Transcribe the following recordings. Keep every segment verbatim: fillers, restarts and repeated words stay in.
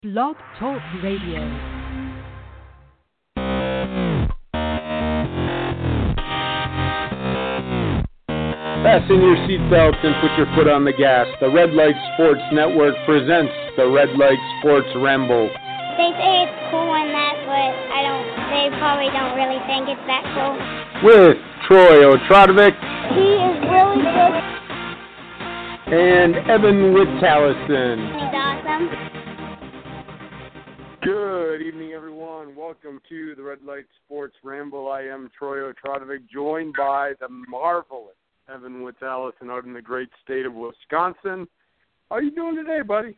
Blog Talk Radio. Fasten your seatbelts and put your foot on the gas. The Red Light Sports Network presents the Red Light Sports Ramble. They say it's cool and that, but I don't. They probably don't really think it's that cool. With Troy Otradovic. He is really good. And Evan Wittallison. He's awesome. Good evening, everyone. Welcome to the Red Light Sports Ramble. I am Troy Otradovic, joined by the marvelous Evan Wittallison out in the great state of Wisconsin. How are you doing today, buddy?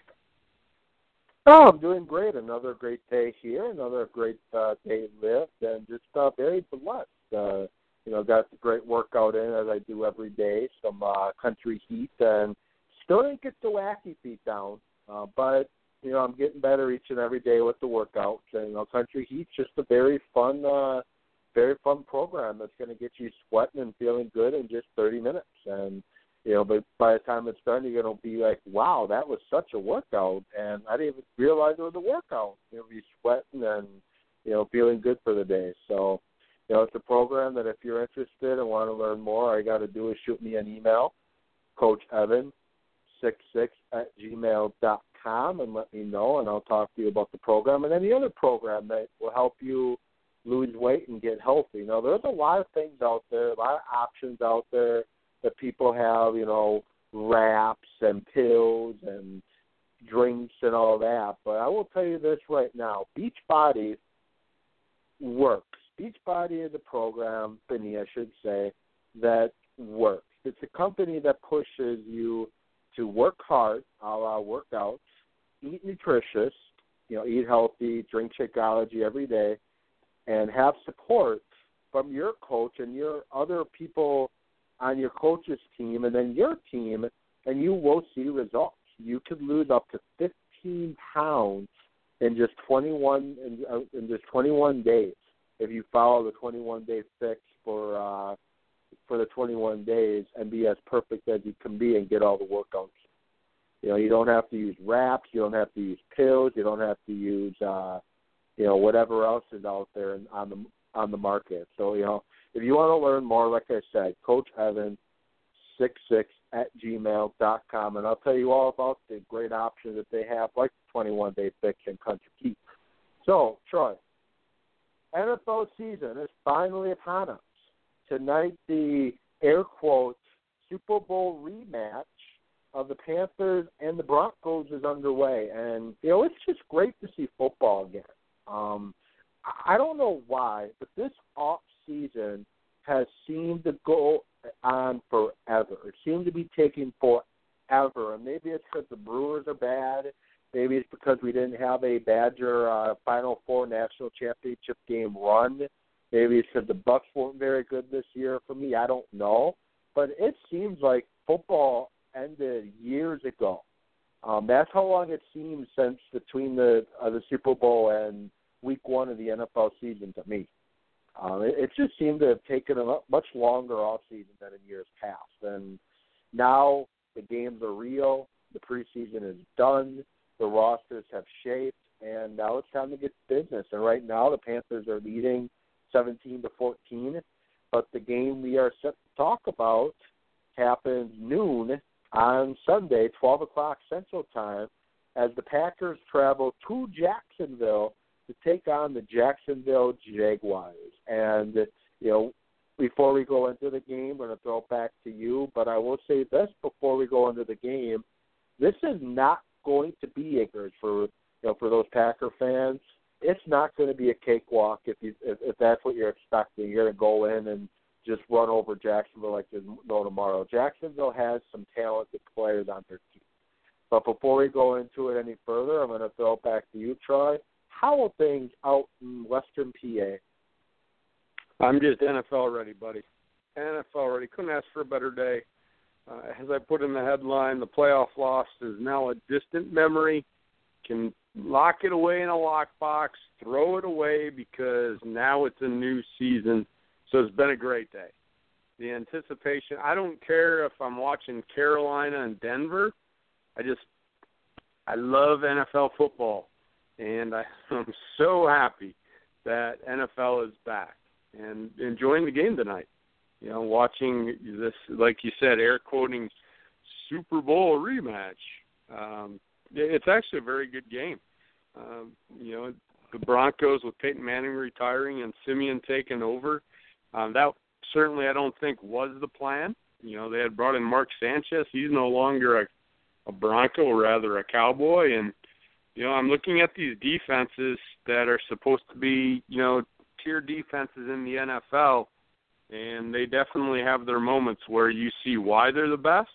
Oh, I'm doing great. Another great day here, another great uh, day lived, and just uh, very blessed. Uh, you know, got a great workout in as I do every day, some uh, country heat, and still didn't get the wacky feet down, uh, but you know, I'm getting better each and every day with the workouts. And, you know, Country Heat's just a very fun, uh, very fun program that's going to get you sweating and feeling good in just thirty minutes. And, you know, but by the time it's done, you're going to be like, wow, that was such a workout. And I didn't even realize it was a workout. You'll be sweating and, you know, feeling good for the day. So, you know, it's a program that if you're interested and want to learn more, all you got to do is shoot me an email, Coach Evan sixty-six at gmail dot com, and let me know, and I'll talk to you about the program and any other program that will help you lose weight and get healthy. You know, there's a lot of things out there, a lot of options out there that people have, you know, wraps and pills and drinks and all that. But I will tell you this right now, Beachbody works. Beachbody is a program, Benny, I should say, that works. It's a company that pushes you to work hard, a la workouts, eat nutritious, you know, eat healthy, drink Shakeology every day, and have support from your coach and your other people on your coach's team and then your team, and you will see results. You could lose up to fifteen pounds in just twenty-one in, uh, in just twenty-one days if you follow the twenty-one day fix for uh, for the twenty-one days and be as perfect as you can be and get all the workouts. You know, you don't have to use wraps, you don't have to use pills, you don't have to use, uh, you know, whatever else is out there on the on the market. So, you know, if you want to learn more, like I said, Coach Evan sixty-six at gmail dot com, and I'll tell you all about the great options that they have, like the twenty-one day fix and Country Heat. So, Troy, N F L season is finally upon us. Tonight, the air quotes Super Bowl rematch of the Panthers and the Broncos is underway, and you know it's just great to see football again. Um, I don't know why, but this off season has seemed to go on forever. It seemed to be taking forever, and maybe it's because the Brewers are bad. Maybe it's because we didn't have a Badger uh, Final Four national championship game run. Maybe it's because the Bucks weren't very good this year. For me, I don't know. But it seems like football ended years ago. Um, that's how long it seems since between the uh, the Super Bowl and week one of the N F L season to me. Um, it, it just seemed to have taken a much longer off season than in years past. And now the games are real. The preseason is done. The rosters have shaped. And now it's time to get to business. And right now the Panthers are leading seventeen to fourteen, but the game we are set to talk about happens noon on Sunday, twelve o'clock Central Time, as the Packers travel to Jacksonville to take on the Jacksonville Jaguars. And, you know, before we go into the game, we're going to throw it back to you, but I will say this before we go into the game. This is not going to be acres for, you know, for those Packer fans. It's not going to be a cakewalk if you if, if that's what you're expecting. You're going to go in and just run over Jacksonville like there's no tomorrow. Jacksonville has some talented players on their team. But before we go into it any further, I'm going to throw it back to you, Troy. How are things out in Western P A? I'm just N F L ready, buddy. N F L ready. Couldn't ask for a better day. Uh, as I put in the headline, the playoff loss is now a distant memory. Can lock it away in a lockbox, throw it away because now it's a new season. So it's been a great day. The anticipation, I don't care if I'm watching Carolina and Denver. I just, I love N F L football. and I, I'm so happy that N F L is back and enjoying the game tonight. You know, watching this, like you said, air quoting Super Bowl rematch. Um, it's actually a very good game. Um, you know, the Broncos with Peyton Manning retiring and Simeon taking over, um, that certainly I don't think was the plan. You know, they had brought in Mark Sanchez. He's no longer a, a Bronco, rather a Cowboy. And, you know, I'm looking at these defenses that are supposed to be, you know, tier defenses in the N F L, and they definitely have their moments where you see why they're the best.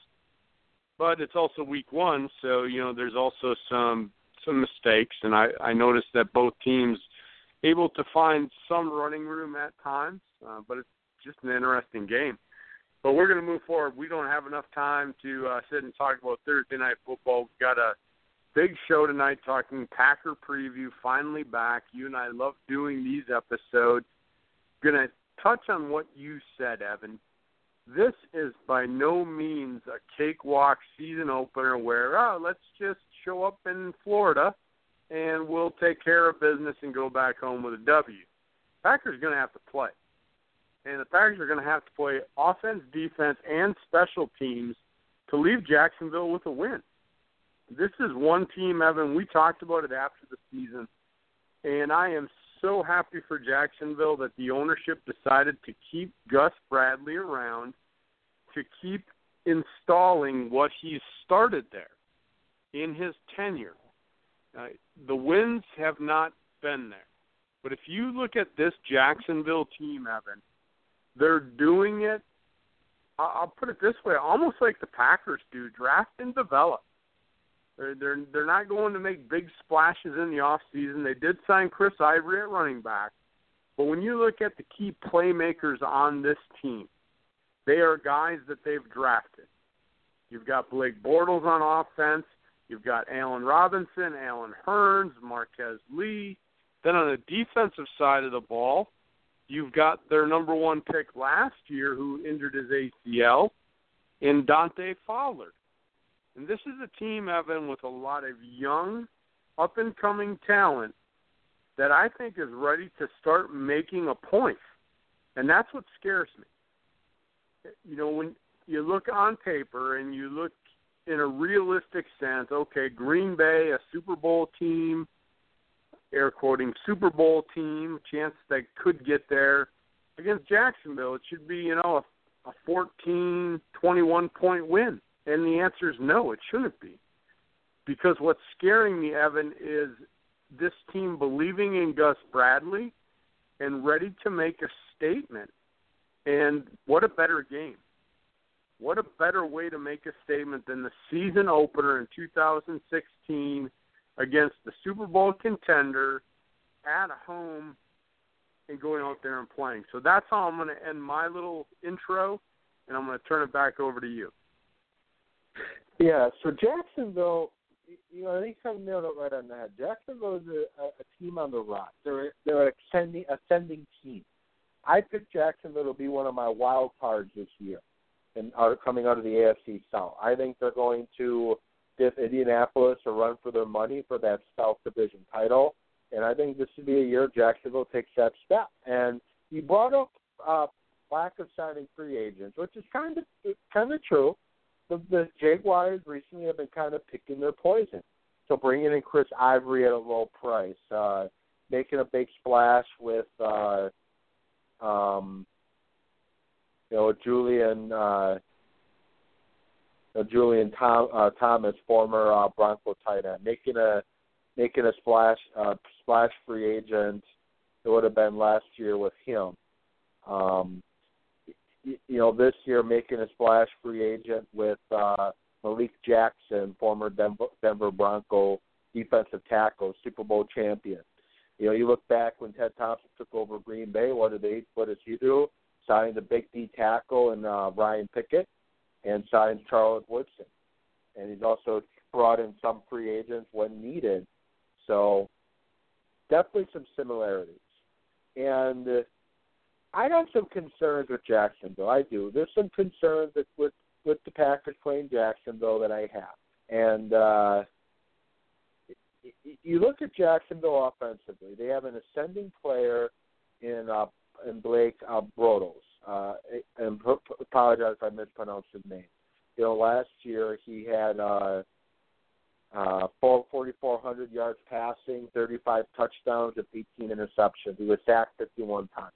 But it's also week one, so, you know, there's also some some mistakes. And I, I noticed that both teams able to find some running room at times, uh, but it's just an interesting game. But we're going to move forward. We don't have enough time to uh, sit and talk about Thursday Night Football. We've got a big show tonight talking Packer preview, finally back. You and I love doing these episodes. Going to touch on what you said, Evan. This is by no means a cakewalk season opener where, oh, let's just show up in Florida and we'll take care of business and go back home with a W. Packers are going to have to play. And the Packers are going to have to play offense, defense, and special teams to leave Jacksonville with a win. This is one team, Evan, we talked about it after the season, and I am so happy for Jacksonville that the ownership decided to keep Gus Bradley around, to keep installing what he's started there in his tenure. Uh, the wins have not been there. But if you look at this Jacksonville team, Evan, they're doing it, I'll put it this way, almost like the Packers do, draft and develop. They're, they're, they're not going to make big splashes in the offseason. They did sign Chris Ivory at running back. But when you look at the key playmakers on this team, they are guys that they've drafted. You've got Blake Bortles on offense. You've got Allen Robinson, Allen Hurns, Marquez Lee. Then on the defensive side of the ball, you've got their number one pick last year who injured his A C L in Dante Fowler. And this is a team, Evan, with a lot of young, up-and-coming talent that I think is ready to start making a point. And that's what scares me. You know, when you look on paper and you look in a realistic sense, okay, Green Bay, a Super Bowl team, air quoting Super Bowl team, chance they could get there. Against Jacksonville, it should be, you know, a, a fourteen, twenty-one point win. And the answer is no, it shouldn't be. Because what's scaring me, Evan, is this team believing in Gus Bradley and ready to make a statement. And what a better game. What a better way to make a statement than the season opener in two thousand sixteen against the Super Bowl contender at home and going out there and playing. So that's how I'm going to end my little intro, and I'm going to turn it back over to you. Yeah, so Jacksonville, you know, I think you nailed it right on the head. Jacksonville is a, a team on the rise. They're, they're an ascending, ascending team. I picked Jacksonville to be one of my wild cards this year and are coming out of the A F C South. I think they're going to give Indianapolis a run for their money for that South Division title, and I think this would be a year Jacksonville takes that step. And you brought up uh, lack of signing free agents, which is kind of kind of true. The, the Jaguars recently have been kind of picking their poison. So bringing in Chris Ivory at a low price, uh, making a big splash with, uh, um, you know, Julian, uh, uh, Julian Tom, uh, Thomas, former uh, Bronco tight end, making a making a splash uh, splash free agent. It would have been last year with him. Um, You know, this year making a splash free agent with uh, Malik Jackson, former Denver, Denver Bronco defensive tackle, Super Bowl champion. You know, you look back when Ted Thompson took over Green Bay, what did they? What does he do? Signed the big D tackle and uh, Ryan Pickett, and signed Charles Woodson. And he's also brought in some free agents when needed. So definitely some similarities. And uh, I have some concerns with Jacksonville. I do. There's some concerns that with, with the Packers playing Jacksonville that I have. And, uh, you look at Jacksonville offensively. They have an ascending player in uh, in Blake uh, Bortles. Uh, and p- apologize if I mispronounced his name. You know, last year he had uh, uh, forty-four hundred yards passing, thirty-five touchdowns, and eighteen interceptions. He was sacked fifty-one times.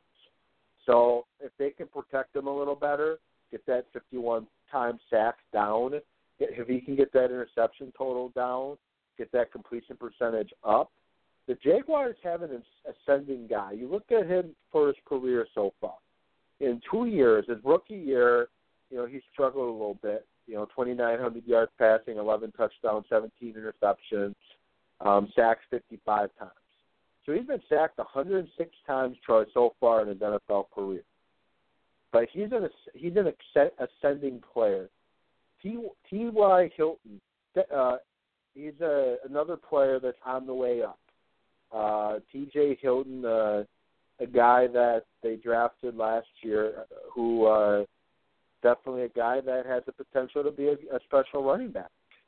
So if they can protect him a little better, get that fifty-one time sacks down, if he can get that interception total down, get that completion percentage up, the Jaguars have an ascending guy. You look at him for his career so far. In two years, his rookie year, you know, he struggled a little bit. You know, twenty-nine hundred yards passing, eleven touchdowns, seventeen interceptions, um, sacks fifty-five times. So he's been sacked one hundred six times, Troy, so far in his N F L career. But he's an he's an ascending player. T. Y. Hilton, uh, he's a, another player that's on the way up. Uh, T J. Hilton, uh, a guy that they drafted last year, who uh, definitely a guy that has the potential to be a, a special running back.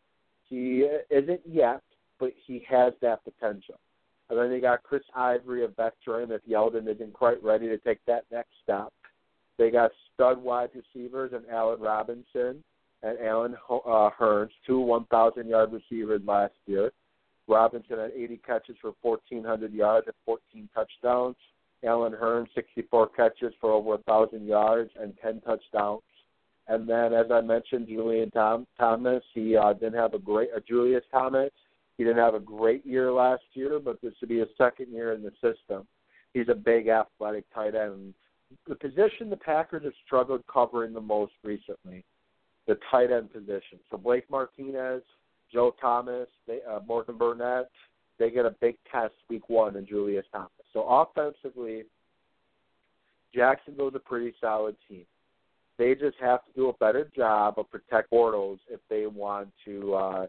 He isn't yet, but he has that potential. And then they got Chris Ivory, a veteran, if Yeldon isn't quite ready to take that next step. They got stud wide receivers and Allen Robinson and Alan uh, Hearns, two one thousand yard receivers last year. Robinson had eighty catches for fourteen hundred yards and fourteen touchdowns. Alan Hearns, sixty-four catches for over one thousand yards and ten touchdowns. And then, as I mentioned, Julian Tom, Thomas, he uh, didn't have a great uh, – Julius Thomas, he didn't have a great year last year, but this would be his second year in the system. He's a big, athletic tight end. The position the Packers have struggled covering the most recently, the tight end position. So Blake Martinez, Joe Thomas, they, uh, Morgan Burnett, they get a big test week one in Julius Thomas. So offensively, Jacksonville's a pretty solid team. They just have to do a better job of protect Bortles if they want to uh,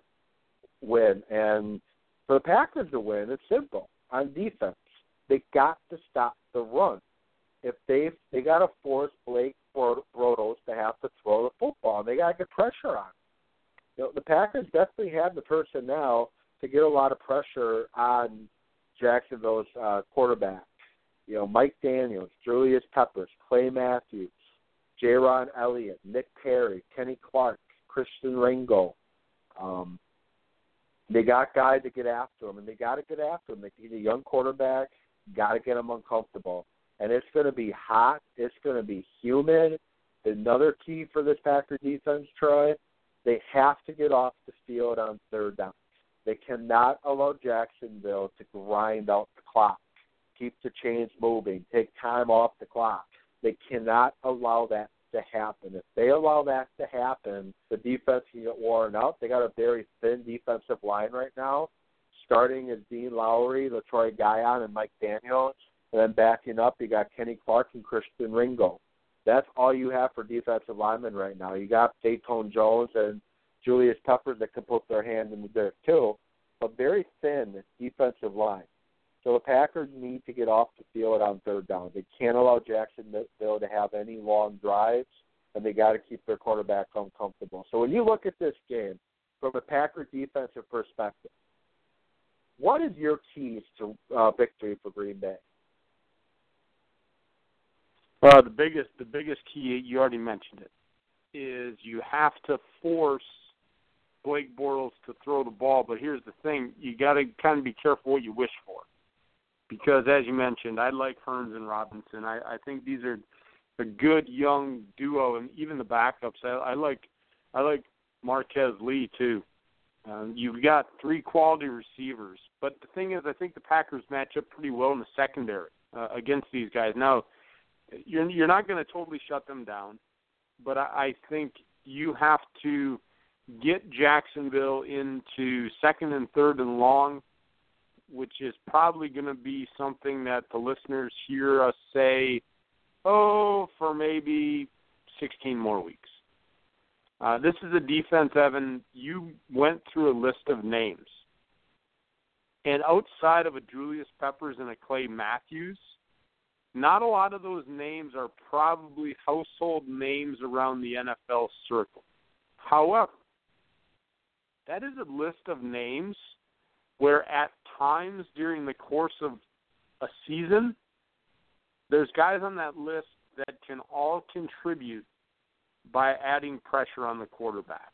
win. And for the Packers to win, it's simple. On defense, they got to stop the run. If they they got to force Blake Bortles to have to throw the football, and they got to get pressure on. You know, the Packers definitely have the personnel to get a lot of pressure on Jacksonville's uh, quarterback. You know, Mike Daniels, Julius Peppers, Clay Matthews, Jaron Elliott, Nick Perry, Kenny Clark, Christian Ringo. Um, they got guys to get after him, and they got to get after him. He's a young quarterback. Got to get him uncomfortable. And it's going to be hot. It's going to be humid. Another key for this Packer defense, Troy, they have to get off the field on third down. They cannot allow Jacksonville to grind out the clock, keep the chains moving, take time off the clock. They cannot allow that to happen. If they allow that to happen, the defense can get worn out. They got a very thin defensive line right now. Starting as Dean Lowry, LaTroy Guion, and Mike Daniels. And then backing up, you got Kenny Clark and Christian Ringo. That's all you have for defensive linemen right now. You got Dayton Jones and Julius Peppers that can put their hand in the dirt too, but very thin defensive line. So the Packers need to get off the field on third down. They can't allow Jacksonville to have any long drives, and they got to keep their quarterback uncomfortable. So when you look at this game from a Packer defensive perspective, what is your keys to uh, victory for Green Bay? Well, the biggest the biggest key, you already mentioned it, is you have to force Blake Bortles to throw the ball. But here's the thing, you got to kind of be careful what you wish for. Because, as you mentioned, I like Hearns and Robinson. I, I think these are a good young duo, and even the backups. I, I like I like Marquez Lee, too. Um, you've got three quality receivers. But the thing is, I think the Packers match up pretty well in the secondary uh, against these guys. Now, you're, you're not going to totally shut them down, but I, I think you have to get Jacksonville into second and third and long, which is probably going to be something that the listeners hear us say, oh, for maybe sixteen more weeks. Uh, this is a defense, Evan, you went through a list of names. And outside of a Julius Peppers and a Clay Matthews, not a lot of those names are probably household names around the N F L circle. However, that is a list of names where at times during the course of a season, there's guys on that list that can all contribute by adding pressure on the quarterback.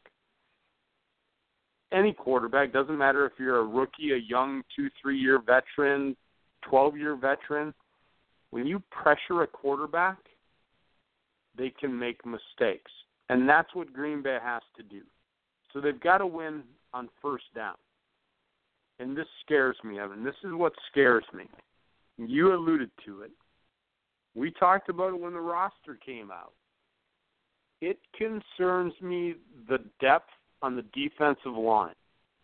Any quarterback, doesn't matter if you're a rookie, a young two, three-year veteran, twelve-year veteran, when you pressure a quarterback, they can make mistakes. And that's what Green Bay has to do. So they've got to win on first down. And this scares me, Evan. This is what scares me. You alluded to it. We talked about it when the roster came out. It concerns me the depth on the defensive line.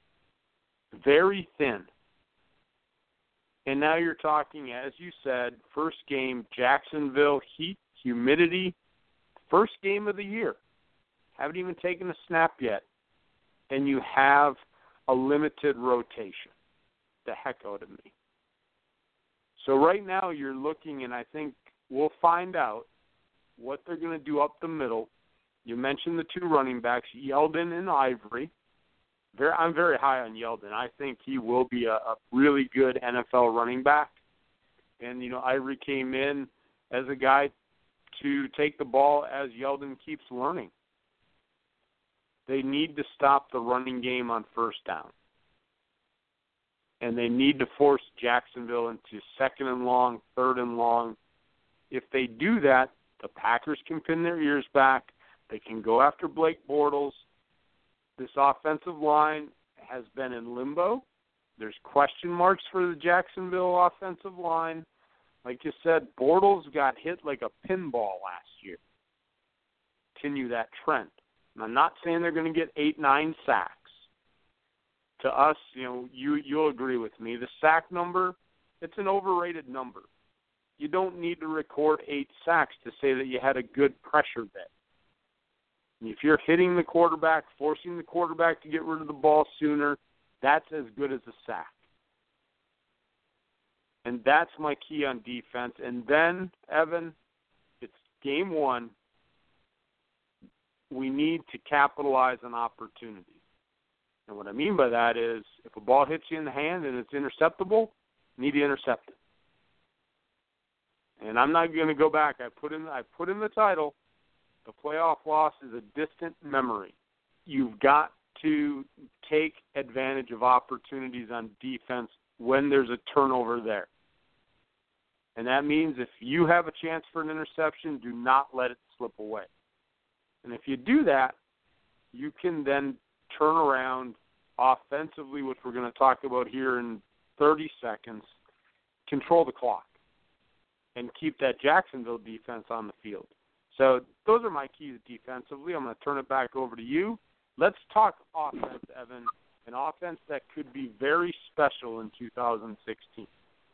Very thin. And now you're talking, as you said, first game, Jacksonville, heat, humidity, first game of the year. Haven't even taken a snap yet. And you have a limited rotation. The heck out of me. So right now you're looking, and I think we'll find out what they're going to do up the middle. You mentioned the two running backs, Yeldon and Ivory. Very, I'm very high on Yeldon. I think he will be a, a really good N F L running back. And, you know, Ivory came in as a guy to take the ball as Yeldon keeps learning. They need to stop the running game on first down. And they need to force Jacksonville into second and long, third and long. If they do that, the Packers can pin their ears back. They can go after Blake Bortles. This offensive line has been in limbo. There's question marks for the Jacksonville offensive line. Like you said, Bortles got hit like a pinball last year. Continue that trend. And I'm not saying they're going to get eight, nine sacks. To us, you know, you, you'll agree with me. The sack number, it's an overrated number. You don't need to record eight sacks to say that you had a good pressure bet. If you're hitting the quarterback, forcing the quarterback to get rid of the ball sooner, that's as good as a sack. And that's my key on defense. And then, Evan, it's game one. We need to capitalize on opportunities. And what I mean by that is if a ball hits you in the hand and it's interceptable, you need to intercept it. And I'm not going to go back. I put in I put in the title, the playoff loss is a distant memory. You've got to take advantage of opportunities on defense when there's a turnover there. And that means if you have a chance for an interception, do not let it slip away. And if you do that, you can then turn around offensively, which we're going to talk about here in thirty seconds, control the clock, and keep that Jacksonville defense on the field. So those are my keys defensively. I'm going to turn it back over to you. Let's talk offense, Evan, an offense that could be very special in two thousand sixteen.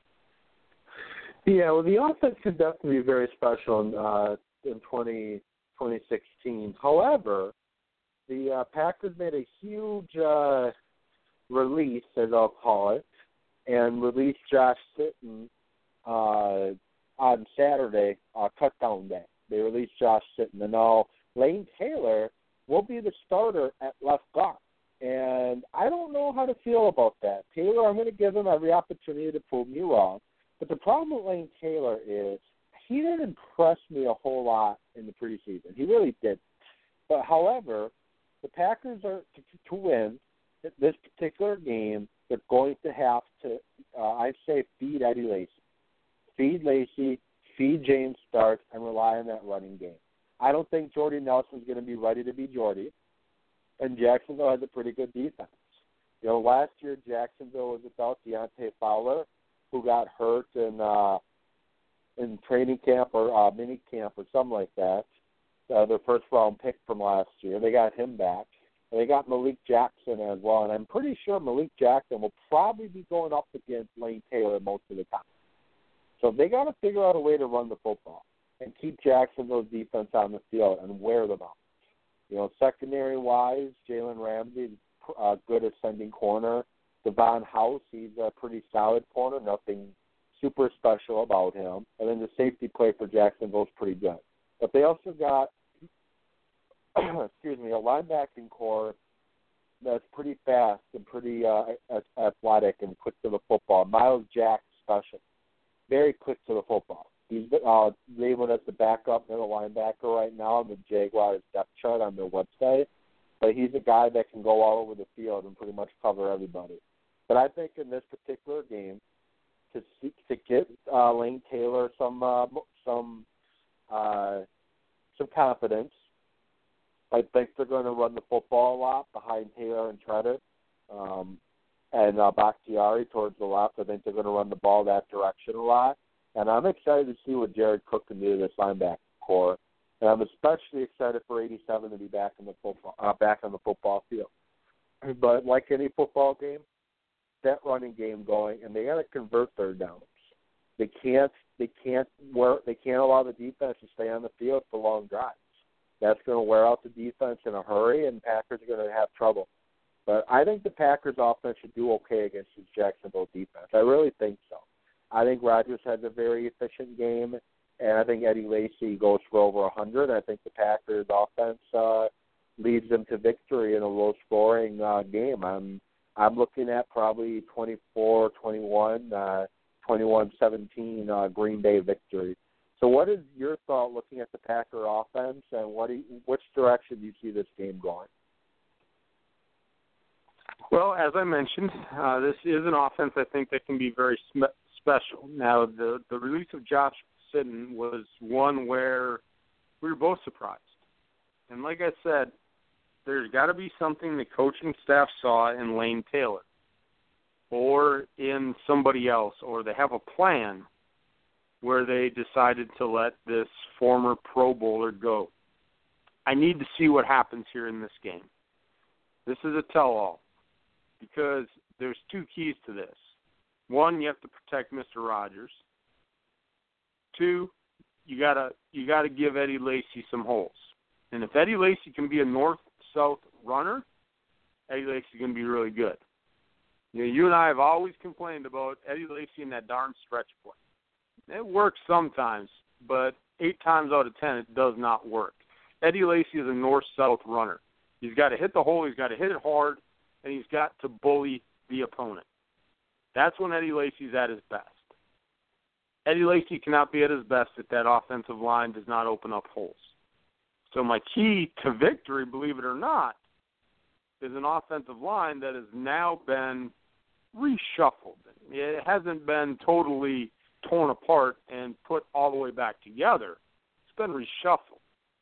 Yeah, well, the offense could definitely be very special in, uh, in twenty sixteen. However, the uh, Packers made a huge uh, release, as I'll call it, and released Josh Sitton uh, on Saturday, uh, cutdown day. They released Josh Sitton. And now Lane Taylor will be the starter at left guard. And I don't know how to feel about that. Taylor, I'm going to give him every opportunity to prove me wrong. But the problem with Lane Taylor is he didn't impress me a whole lot in the preseason. He really didn't. But, however, the Packers are to, to win this particular game. They're going to have to, uh, I'd say, feed Eddie Lacy, feed Lacy, feed James Stark, and rely on that running game. I don't think Jordy Nelson's going to be ready to be Jordy, and Jacksonville has a pretty good defense. You know, last year Jacksonville was without Deontay Fowler, who got hurt in uh, in training camp or uh, mini camp or something like that. Uh, their first round pick from last year. They got him back. And they got Malik Jackson as well. And I'm pretty sure Malik Jackson will probably be going up against Lane Taylor most of the time. So they got to figure out a way to run the football and keep Jacksonville's defense on the field and wear them out. You know, secondary-wise, Jalen Ramsey, uh, good ascending corner. Devon House, he's a pretty solid corner, nothing super special about him. And then the safety play for Jacksonville is pretty good. But they also got, excuse me, a linebacking core that's pretty fast and pretty uh, athletic and quick to the football. Miles Jack's special, very quick to the football. He's uh, labeled as the backup middle linebacker right now on the Jaguars depth chart on their website, but he's a guy that can go all over the field and pretty much cover everybody. But I think in this particular game, to see, to get uh, Lane Taylor some uh, some uh, some confidence, I think they're going to run the football a lot behind Taylor and Treader, um, and uh, Bakhtiari towards the left. I think they're going to run the ball that direction a lot. And I'm excited to see what Jared Cook can do to this linebacker core. And I'm especially excited for eighty-seven to be back in the football uh, back on the football field. But like any football game, that running game going, and they got to convert third downs. They can't they can't wear, they can't allow the defense to stay on the field for long drives. That's going to wear out the defense in a hurry, and Packers are going to have trouble. But I think the Packers offense should do okay against the Jacksonville defense. I really think so. I think Rodgers has a very efficient game, and I think Eddie Lacy goes for over one hundred. I think the Packers offense uh, leads them to victory in a low-scoring uh, game. I'm I'm looking at probably twenty-four twenty-one, uh, twenty-one seventeen uh, Green Bay victory. So what is your thought looking at the Packer offense, and what do you, which direction do you see this game going? Well, as I mentioned, uh, this is an offense I think that can be very sm- special. Now, the, the release of Josh Sitton was one where we were both surprised. And like I said, there's got to be something the coaching staff saw in Lane Taylor or in somebody else, or they have a plan where they decided to let this former Pro Bowler go. I need to see what happens here in this game. This is a tell-all because there's two keys to this. One, you have to protect Mister Rodgers. Two, you gotta you gotta give Eddie Lacy some holes. And if Eddie Lacy can be a north-south runner, Eddie Lacy is going to be really good. You know, you and I have always complained about Eddie Lacy and that darn stretch play. It works sometimes, but eight times out of ten, it does not work. Eddie Lacy is a north-south runner. He's got to hit the hole, he's got to hit it hard, and he's got to bully the opponent. That's when Eddie Lacy's at his best. Eddie Lacy cannot be at his best if that offensive line does not open up holes. So my key to victory, believe it or not, is an offensive line that has now been reshuffled. It hasn't been totally torn apart and put all the way back together. It's been reshuffled.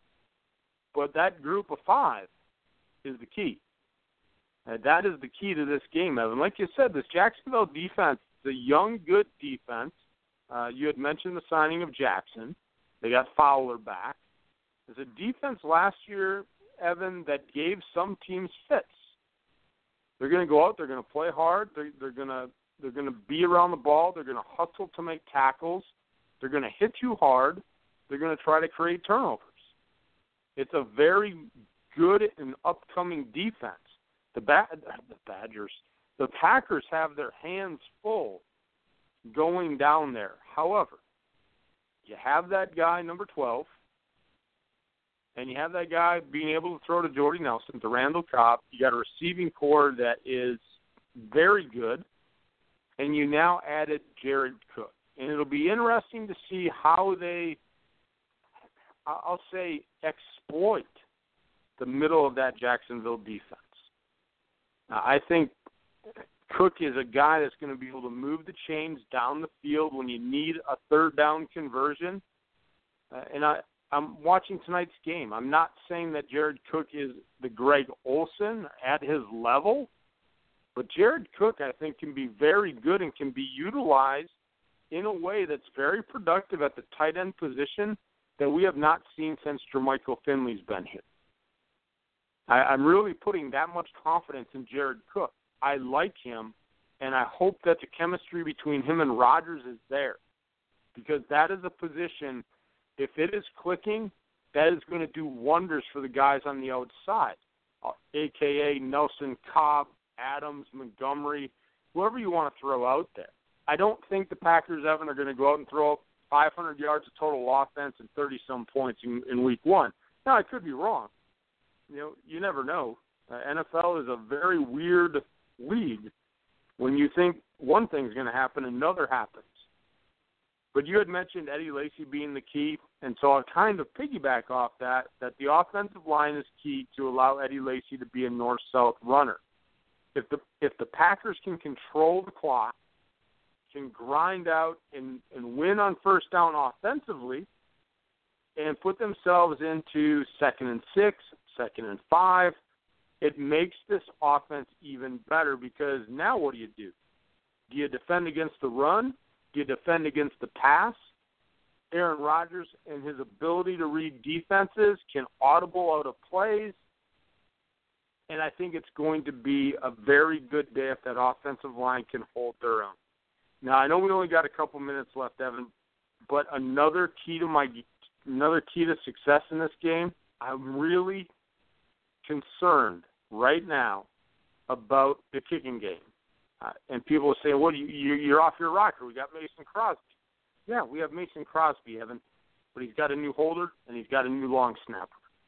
But that group of five is the key. And that is the key to this game, Evan. Like you said, this Jacksonville defense is a young, good defense. Uh, you had mentioned the signing of Jackson. They got Fowler back. There's a defense last year, Evan, that gave some teams fits. They're going to go out. They're going to play hard. They're, they're going to they're going to be around the ball. They're going to hustle to make tackles. They're going to hit you hard. They're going to try to create turnovers. It's a very good and upcoming defense. The, ba- the Badgers, the Packers have their hands full going down there. However, you have that guy, number twelve, and you have that guy being able to throw to Jordy Nelson, to Randall Cobb. You got a receiving core that is very good, and you now added Jared Cook. And it'll be interesting to see how they, I'll say, exploit the middle of that Jacksonville defense. Now, I think Cook is a guy that's going to be able to move the chains down the field when you need a third down conversion. Uh, and I, I'm watching tonight's game. I'm not saying that Jared Cook is the Greg Olsen at his level, but Jared Cook, I think, can be very good and can be utilized in a way that's very productive at the tight end position that we have not seen since Jermichael Finley's been here. I, I'm really putting that much confidence in Jared Cook. I like him, and I hope that the chemistry between him and Rodgers is there, because that is a position, if it is clicking, that is going to do wonders for the guys on the outside, uh, a k a. Nelson, Cobb, Adams, Montgomery, whoever you want to throw out there. I don't think the Packers, Evan, are going to go out and throw up five hundred yards of total offense and thirty-some points in, in week one. Now, I could be wrong. You know, you never know. Uh, N F L is a very weird league. When you think one thing's going to happen, another happens. But you had mentioned Eddie Lacy being the key, and so I'll kind of piggyback off that, that the offensive line is key to allow Eddie Lacy to be a north-south runner. If the if the Packers can control the clock, can grind out and, and win on first down offensively, and put themselves into second and six, second and five, it makes this offense even better because now what do you do? Do you defend against the run? Do you defend against the pass? Aaron Rodgers and his ability to read defenses can audible out of plays. And I think it's going to be a very good day if that offensive line can hold their own. Now, I know we only got a couple minutes left, Evan, but another key to my another key to success in this game, I'm really concerned right now about the kicking game. Uh, and people are saying, "What? You, you're off your rocker. We got Mason Crosby." Yeah, we have Mason Crosby, Evan, but he's got a new holder and he's got a new long snapper.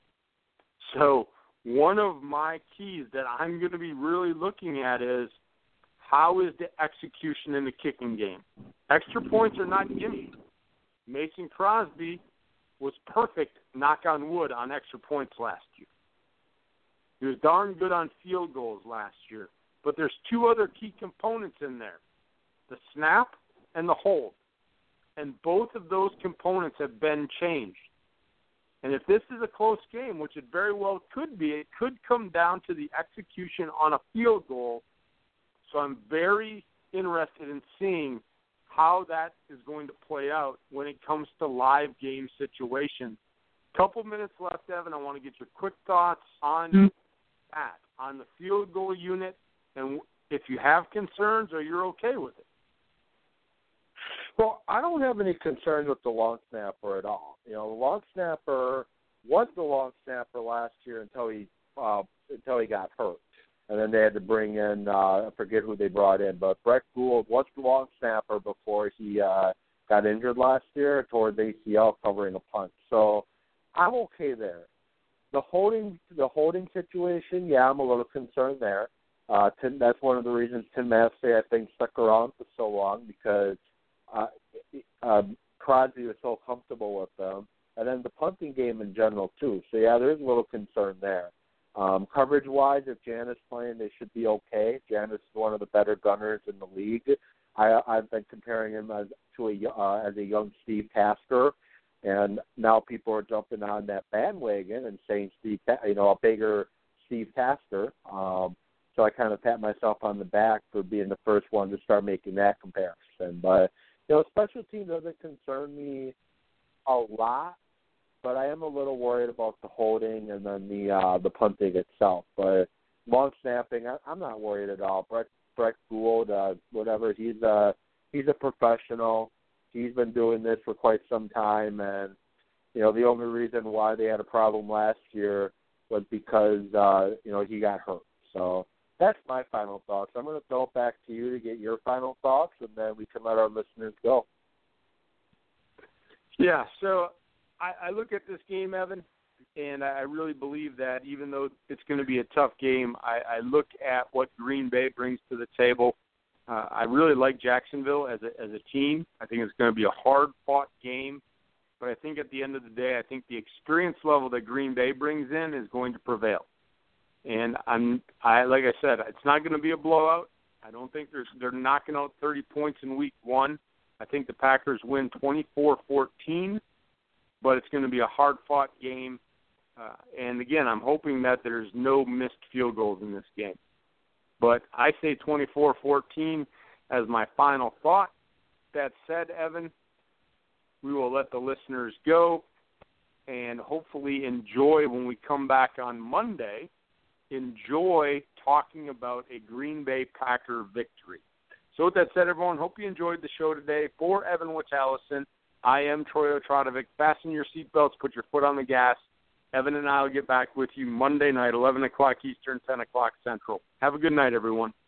So one of my keys that I'm going to be really looking at is how is the execution in the kicking game? Extra points are not gimme. Mason Crosby was perfect, knock on wood, on extra points last year. He was darn good on field goals last year. But there's two other key components in there, the snap and the hold. And both of those components have been changed. And if this is a close game, which it very well could be, it could come down to the execution on a field goal. So I'm very interested in seeing how that is going to play out when it comes to live game situations. Couple minutes left, Evan. I want to get your quick thoughts on mm-hmm. that, on the field goal unit, and if you have concerns or you're okay with it. Well, I don't have any concerns with the long snapper at all. You know, the long snapper was the long snapper last year until he uh, until he got hurt, and then they had to bring in uh, I forget who they brought in, but Brett Gould was the long snapper before he uh, got injured last year towards A C L covering a punt. So I'm okay there. The holding the holding situation, yeah, I'm a little concerned there. Uh, Tim, that's one of the reasons Tim Massey, I think, stuck around for so long because uh, uh, Crosby was so comfortable with them. And then the punting game in general, too. So, yeah, there's a little concern there. Um, coverage-wise, if Janis playing, they should be okay. Janis is one of the better gunners in the league. I, I've been comparing him as, to a, uh, as a young Steve Tasker. And now people are jumping on that bandwagon and saying, Steve, you know, a bigger Steve Tasker. Um, so I kind of pat myself on the back for being the first one to start making that comparison. But, you know, special team doesn't concern me a lot, but I am a little worried about the holding and then the uh, the punting itself. But long snapping, I, I'm not worried at all. Brett, Brett Gould, uh, whatever, he's a, he's a professional. He's been doing this for quite some time, and, you know, the only reason why they had a problem last year was because, uh, you know, he got hurt. So that's my final thoughts. I'm going to throw it back to you to get your final thoughts, and then we can let our listeners go. Yeah, so I, I look at this game, Evan, and I really believe that even though it's going to be a tough game, I, I look at what Green Bay brings to the table. Uh, I really like Jacksonville as a, as a team. I think it's going to be a hard-fought game. But I think at the end of the day, I think the experience level that Green Bay brings in is going to prevail. And I'm, I like I said, it's not going to be a blowout. I don't think there's, they're knocking out thirty points in week one. I think the Packers win twenty-four fourteen, but it's going to be a hard-fought game. Uh, and, again, I'm hoping that there's no missed field goals in this game. But I say twenty-four fourteen as my final thought. That said, Evan, we will let the listeners go and hopefully enjoy when we come back on Monday, enjoy talking about a Green Bay Packer victory. So with that said, everyone, hope you enjoyed the show today. For Evan Wich-Allison, I am Troy Otradovic. Fasten your seatbelts, put your foot on the gas. Evan and I will get back with you Monday night, eleven o'clock Eastern, ten o'clock Central. Have a good night, everyone.